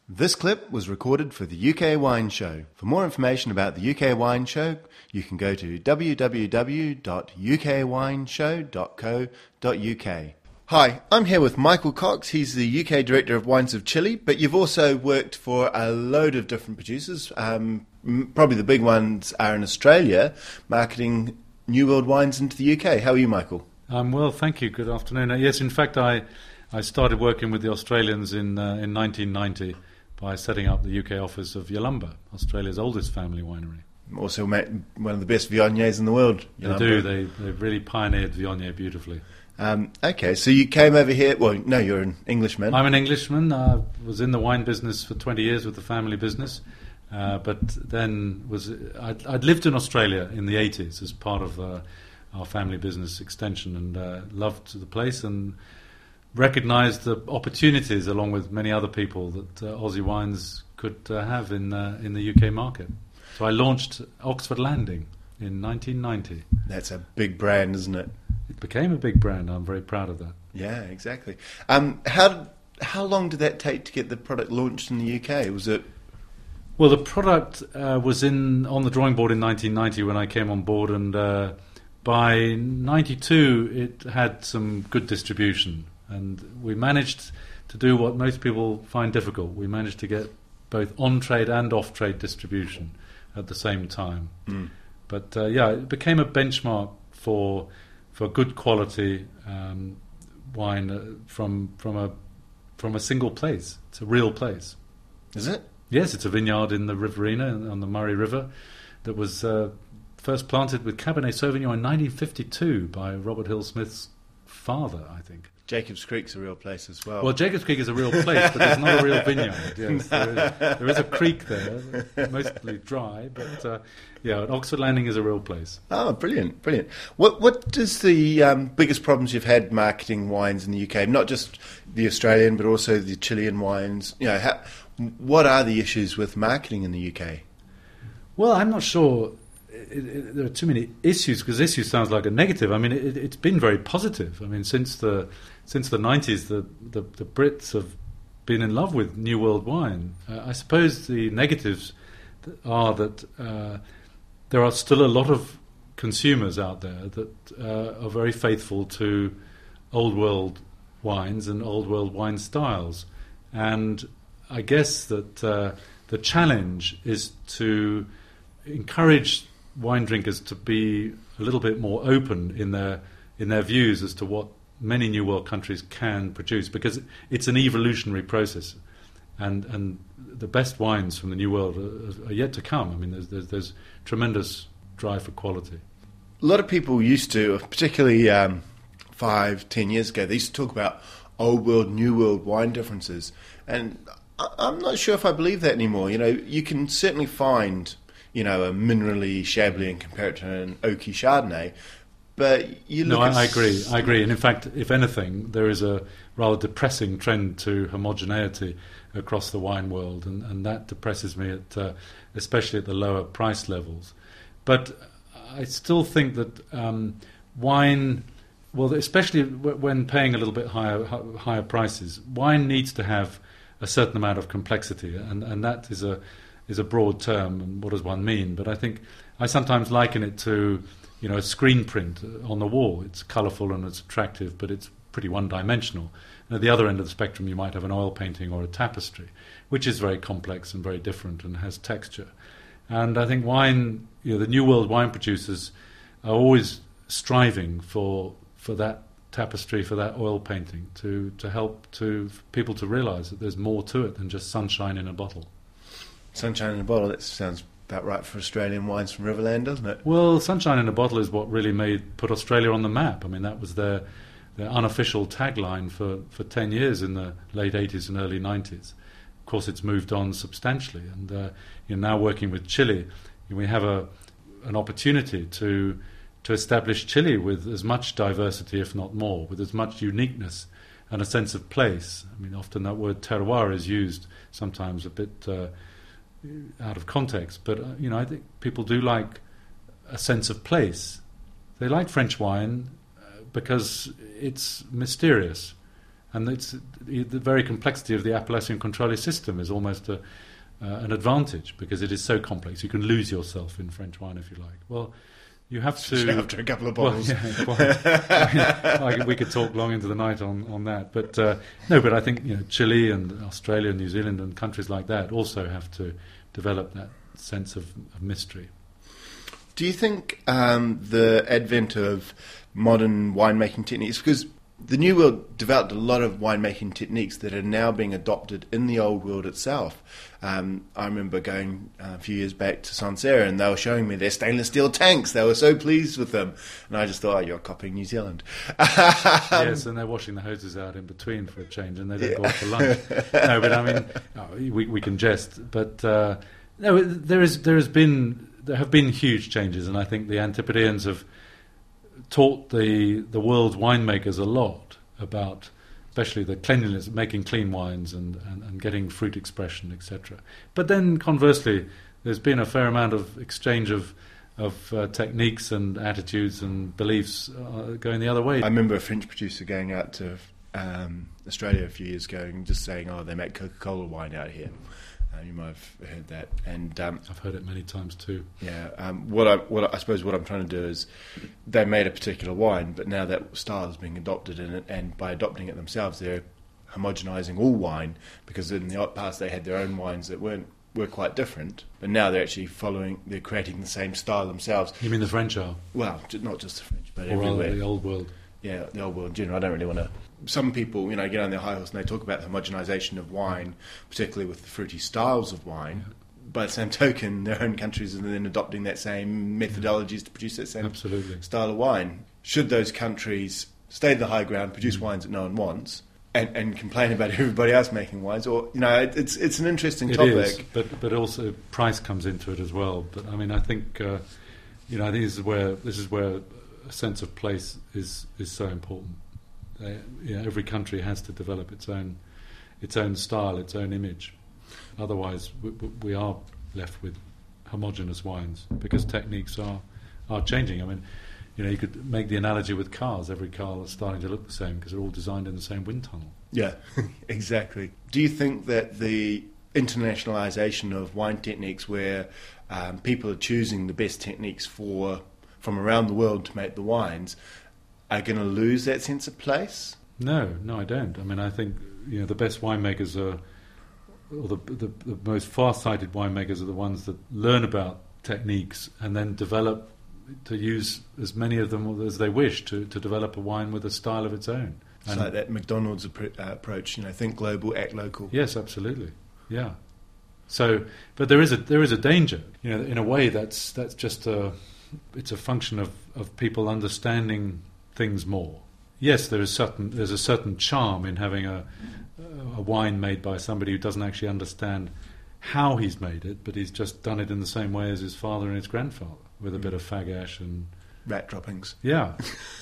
This clip was recorded for the UK Wine Show. For more information about the UK Wine Show, you can go to www.ukwineshow.co.uk. Hi, I'm here with Michael Cox. He's the UK Director of Wines of Chile, but you've also worked for a load of different producers. Probably the big ones are in Australia, marketing New World wines into the UK. How are you, Michael? I'm well, thank you. Good afternoon. Yes, in fact, I started working with the Australians in 1990 by setting up the UK office of Yalumba, Australia's oldest family winery. Also one of the best Viogniers in the world. Yalumba. They do. They've really pioneered Viognier beautifully. Okay, so you came over here. Well, no, you're an Englishman. I'm an Englishman. I was in the wine business for 20 years with the family business, but then I'd lived in Australia in the 80s as part of our family business extension, and loved the place and recognised the opportunities, along with many other people, that Aussie wines could have in the UK market. So I launched Oxford Landing in 1990. That's a big brand, isn't it? It became a big brand. I'm very proud of that. Yeah, exactly. How long did that take to get the product launched in the UK? Was it? Well, the product was on the drawing board in 1990 when I came on board, and by 92 it had some good distribution. And we managed to do what most people find difficult. We managed to get both on-trade and off-trade distribution at the same time. Mm. But it became a benchmark for good quality wine from a single place. It's a real place. Is it? Yes, it's a vineyard in the Riverina on the Murray River that was first planted with Cabernet Sauvignon in 1952 by Robert Hill Smith's father, I think. Jacobs Creek's a real place as well. Well, Jacobs Creek is a real place, but there's not a real vineyard. Yes, there is a creek there, mostly dry, but Oxford Landing is a real place. Oh, brilliant, brilliant. What is the biggest problems you've had marketing wines in the UK? Not just the Australian, but also the Chilean wines. What are the issues with marketing in the UK? Well, I'm not sure. There are too many issues, because issue sounds like a negative. I mean, it's been very positive. I mean, since the 90s, the Brits have been in love with New World wine. I suppose the negatives are that there are still a lot of consumers out there that are very faithful to Old World wines and Old World wine styles. And I guess that the challenge is to encourage wine drinkers to be a little bit more open in their views as to what many New World countries can produce, because it's an evolutionary process, and the best wines from the New World are yet to come. I mean, there's tremendous drive for quality. A lot of people used to, particularly 5-10 years ago, they used to talk about Old World, New World wine differences, and I'm not sure if I believe that anymore. You can certainly find a minerally Chablis and compare it to an oaky Chardonnay, but you look I agree. And in fact, if anything, there is a rather depressing trend to homogeneity across the wine world, and that depresses me, especially at the lower price levels. But I still think that wine, well, especially when paying a little bit higher prices, wine needs to have a certain amount of complexity, and that is a broad term, and what does one mean? But I think I sometimes liken it to, a screen print on the wall. It's colourful and it's attractive, but it's pretty one-dimensional. And at the other end of the spectrum, you might have an oil painting or a tapestry, which is very complex and very different and has texture. And I think wine, the New World wine producers are always striving for that tapestry, for that oil painting, to help people to realise that there's more to it than just sunshine in a bottle. Sunshine in a bottle, that sounds about right for Australian wines from Riverland, doesn't it? Well, sunshine in a bottle is what really put Australia on the map. I mean, that was their unofficial tagline for 10 years in the late 80s and early 90s. Of course, it's moved on substantially, and now working with Chile, we have an opportunity to establish Chile with as much diversity, if not more, with as much uniqueness and a sense of place. I mean, often that word terroir is used sometimes a bit out of context, but I think people do like a sense of place. They like French wine because it's mysterious, And the very complexity of the Appellation Contrôlée system is almost an advantage, because it is so complex. You can lose yourself in French wine if you like. Well, you have to... After a couple of bottles. Well, yeah, quite. We could talk long into the night on that. But no, but I think Chile and Australia and New Zealand and countries like that also have to develop that sense of mystery. Do you think the advent of modern winemaking techniques, because the New World developed a lot of winemaking techniques that are now being adopted in the Old World itself. I remember going a few years back to Sancerre, and they were showing me their stainless steel tanks. They were so pleased with them. And I just thought, oh, you're copying New Zealand. Yes, and they're washing the hoses out in between for a change, and they don't go off for lunch. No, but I mean, we can jest. But no, there have been huge changes, and I think the Antipodeans have taught the world's winemakers a lot about, especially the cleanliness, making clean wines and getting fruit expression, etc. But then conversely, there's been a fair amount of exchange of techniques and attitudes and beliefs going the other way. I remember a French producer going out to Australia a few years ago and just saying, oh, they make Coca-Cola wine out here. You might have heard that, and I've heard it many times too. Yeah, I suppose what I'm trying to do is, they made a particular wine, but now that style is being adopted in it, and by adopting it themselves, they're homogenising all wine, because in the past they had their own wines that were quite different, but now they're actually they're creating the same style themselves. You mean the French are? Well, not just the French, but or everywhere. The Old World. Yeah, the Old World in general. I don't really want to... Some people, get on their high horse and they talk about the homogenisation of wine, particularly with the fruity styles of wine. Yeah. By the same token, their own countries are then adopting that same methodologies to produce that same Absolutely. Style of wine. Should those countries stay the high ground, produce wines that no one wants, and complain about everybody else making wines? Or, it's an interesting topic. It is, but also price comes into it as well. But I mean, I think I think this is where a sense of place is so important. Every country has to develop its own style, its own image. Otherwise, we are left with homogeneous wines, because techniques are changing. I mean, you could make the analogy with cars. Every car is starting to look the same because they're all designed in the same wind tunnel. Yeah, exactly. Do you think that the internationalisation of wine techniques, where people are choosing the best techniques from around the world to make the wines, are going to lose that sense of place? No, I don't. I mean, I think the best winemakers or the most far-sighted winemakers are the ones that learn about techniques and then develop to use as many of them as they wish to develop a wine with a style of its own. It's like that McDonald's approach, think global, act local. Yes, absolutely. Yeah. So, but there is a danger. In a way, that's just it's a function of people understanding things more. Yes, there's a certain charm in having a wine made by somebody who doesn't actually understand how he's made it, but he's just done it in the same way as his father and his grandfather, with a bit of fag ash and rat droppings. Yeah.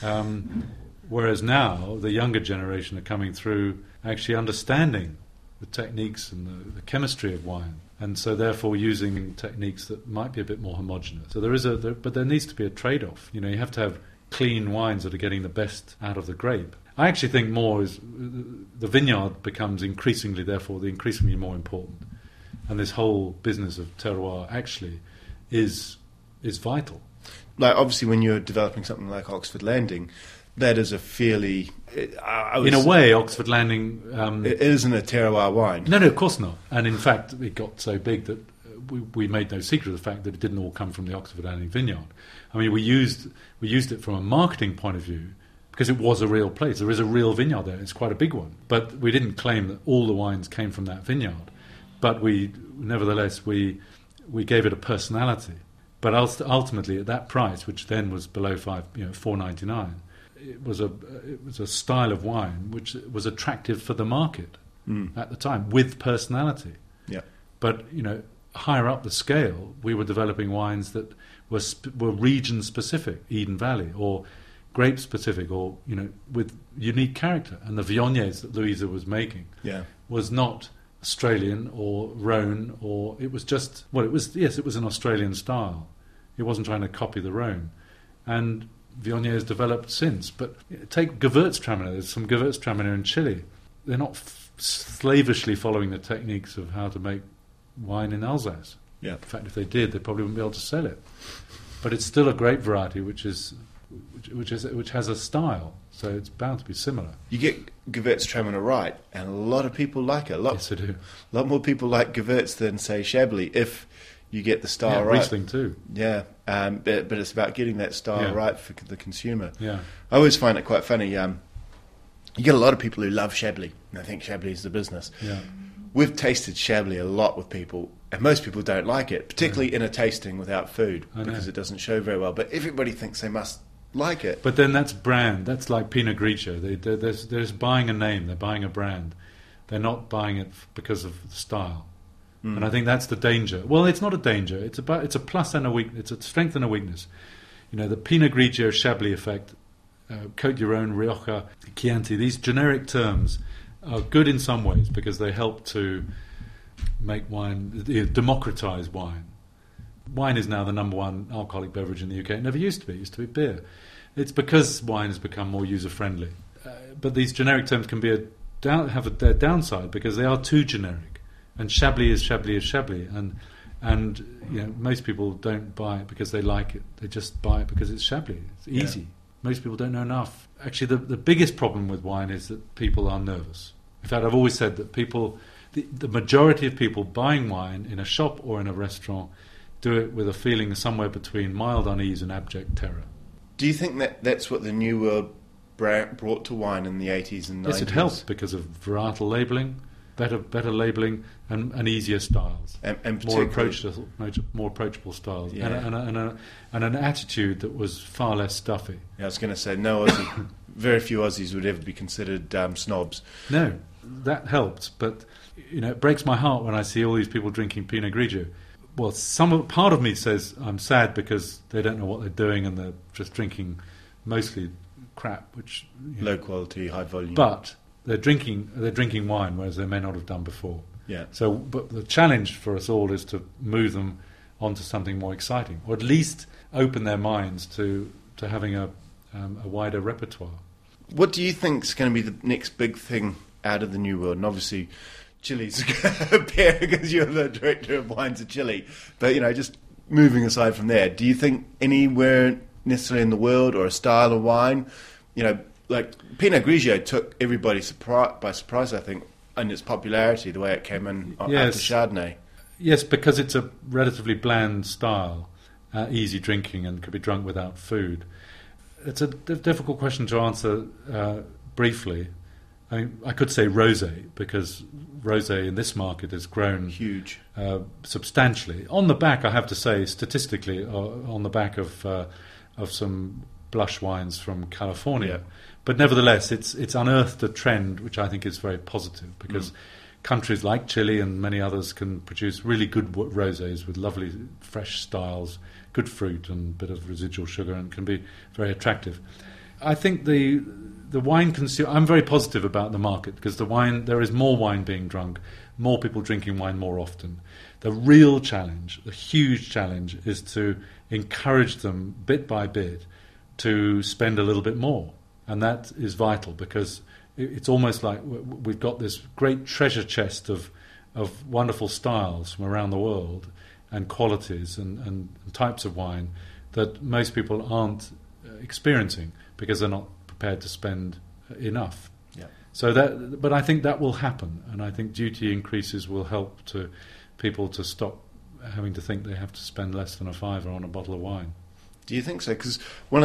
Whereas now the younger generation are coming through actually understanding the techniques and the chemistry of wine, and so therefore using techniques that might be a bit more homogeneous. So but there needs to be a trade-off. You have to have clean wines that are getting the best out of the grape. I actually think more is the vineyard becomes increasingly more important, and this whole business of terroir actually is vital. Like, obviously, when you're developing something like Oxford Landing, that is a fairly... in a way, Oxford Landing... it isn't a terroir wine. No, of course not. And in fact, it got so big that we made no secret of the fact that it didn't all come from the Oxford Landing vineyard. I mean, we used it from a marketing point of view because it was a real place. There is a real vineyard there. It's quite a big one. But we didn't claim that all the wines came from that vineyard. But nevertheless, we gave it a personality. But ultimately, at that price, which then was below $4.99, it was a style of wine which was attractive for the market at the time, with personality. Yeah. But higher up the scale, we were developing wines that were region specific, Eden Valley, or grape specific, or with unique character. And the Viogniers that Louisa was making was not Australian or Rhone, or it was just it was an Australian style. It wasn't trying to copy the Rhone, and Viognier has developed since. But take Gewürztraminer. There's some Gewürztraminer in Chile slavishly following the techniques of how to make wine in Alsace. Yeah. In fact, if they did, they probably wouldn't be able to sell it. But it's still a grape variety which has a style, so it's bound to be similar. You get Gewürztraminer right, and a lot of people like it. Yes, I do. A lot more people like Gewürz than, say, Chablis, if you get the style right. Riesling too. Yeah, but it's about getting that style right for the consumer. Yeah. I always find it quite funny. You get a lot of people who love Chablis, and I think Chablis is the business. Yeah. We've tasted Chablis a lot with people, and most people don't like it, particularly in a tasting without food, because it doesn't show very well. But everybody thinks they must like it. But then that's brand. That's like Pinot Grigio. They're just buying a name. They're buying a brand. They're not buying it because of the style. And I think that's the danger. Well, it's not a danger. It's a plus and a weakness. It's a strength and a weakness. You know, the Pinot Grigio Chablis effect, Côte d'Iron, Rioja, Chianti, these generic terms are good in some ways because they help to make wine, democratize wine. Wine is now the number one alcoholic beverage in the UK. It never used to be. It used to be beer. It's because wine has become more user-friendly. But these generic terms can be have their downside because they are too generic. And Chablis is Chablis is Chablis. And you know, most people don't buy it because they like it. They just buy it because it's Chablis. It's easy. Yeah. Most people don't know enough. Actually, the biggest problem with wine is that people are nervous. In fact, I've always said that the majority of people buying wine in a shop or in a restaurant do it with a feeling somewhere between mild unease and abject terror. Do you think that that's what the New World brought to wine in the 80s and 90s? Yes, it helped because of varietal labelling, better labelling, and easier styles, and more approachable styles, and an attitude that was far less stuffy. Yeah, I was going to say, very few Aussies would ever be considered snobs. No, that helped, but you know, it breaks my heart when I see all these people drinking Pinot Grigio. Well, part of me says I'm sad because they don't know what they're doing and they're just drinking mostly crap, which low quality, high volume. But they're drinking wine, whereas they may not have done before. Yeah. So, but the challenge for us all is to move them onto something more exciting, or at least open their minds to having a wider repertoire. What do you think is going to be the next big thing out of the New World? And obviously, Chile's a pair because you're the director of wines of Chile. But you know, just moving aside from there, do you think anywhere necessarily in the world or a style of wine, you know, like Pinot Grigio took everybody by surprise, I think, in its popularity, the way it came in after Chardonnay. Yes, because it's a relatively bland style, easy drinking, and could be drunk without food. It's a difficult question to answer briefly. I mean, I could say rosé, because rosé in this market has grown huge, substantially. On the back, I have to say, statistically, on the back of some blush wines from California. But nevertheless, it's unearthed a trend which I think is very positive, because countries like Chile and many others can produce really good rosés with lovely fresh styles, good fruit and a bit of residual sugar, and can be very attractive. I think the wine consumer, I'm very positive about the market, because there is more wine being drunk, more people drinking wine more often. The real challenge, the huge challenge, is to encourage them bit by bit to spend a little bit more. And that is vital, because it's almost like we've got this great treasure chest of wonderful styles from around the world, and qualities and types of wine that most people aren't experiencing because they're not prepared to spend enough. Yeah. But I think that will happen, and I think duty increases will help to people to stop having to think they have to spend less than a £5 on a bottle of wine. Do you think so? Because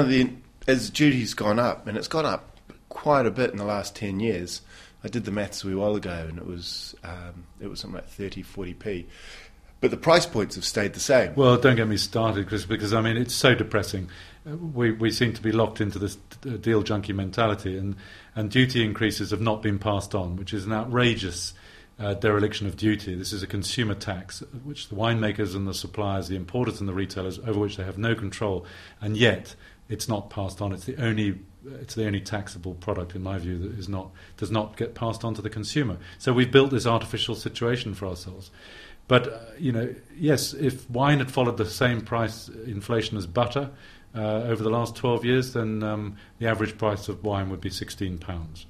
as duty's gone up, and it's gone up quite a bit in the last 10 years. I did the maths a wee while ago, and it was something like 30, 40p. But the price points have stayed the same. Well, don't get me started, Chris, because I mean, it's so depressing. We seem to be locked into this deal junkie mentality, and duty increases have not been passed on, which is an outrageous dereliction of duty. This is a consumer tax, which the winemakers and the suppliers, the importers and the retailers, over which they have no control, and yet it's not passed on. It's the only taxable product, in my view, that does not get passed on to the consumer. So we've built this artificial situation for ourselves. But yes, if wine had followed the same price inflation as butter over the last 12 years, then the average price of wine would be £16.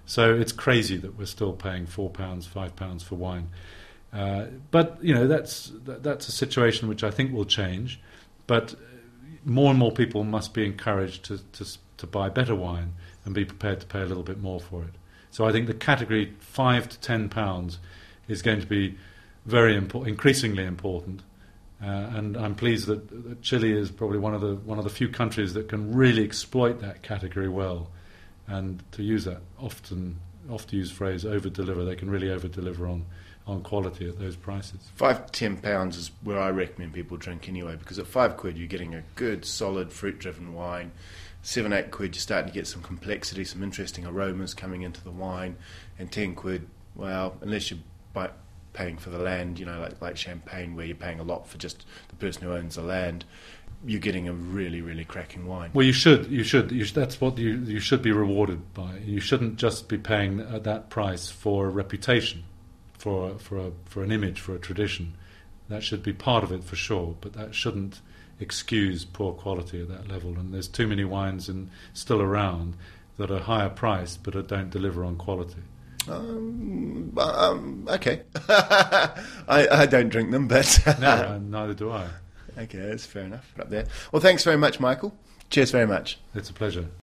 So it's crazy that we're still paying £4, £5 for wine. But that's a situation which I think will change. But more and more people must be encouraged to buy better wine and be prepared to pay a little bit more for it. So I think the category £5 to £10 is going to be very increasingly important. And I'm pleased that Chile is probably one of the few countries that can really exploit that category well. And to use that often used phrase, over-deliver, they can really over-deliver on quality at those prices. £5 to £10 is where I recommend people drink anyway, because at £5 you're getting a good, solid, fruit-driven wine. £7-8 you're starting to get some complexity, some interesting aromas coming into the wine. And £10, well, unless you're paying for the land, like Champagne, where you're paying a lot for just the person who owns the land, you're getting a really, really cracking wine. Well, you should. That's what you should be rewarded by. You shouldn't just be paying that price for a reputation, for an image, for a tradition. That should be part of it for sure, but that shouldn't excuse poor quality at that level. And there's too many wines still around that are higher priced but don't deliver on quality. Okay. I don't drink them, but no, neither do I. Okay, that's fair enough. Up there. Well, thanks very much, Michael. Cheers very much. It's a pleasure.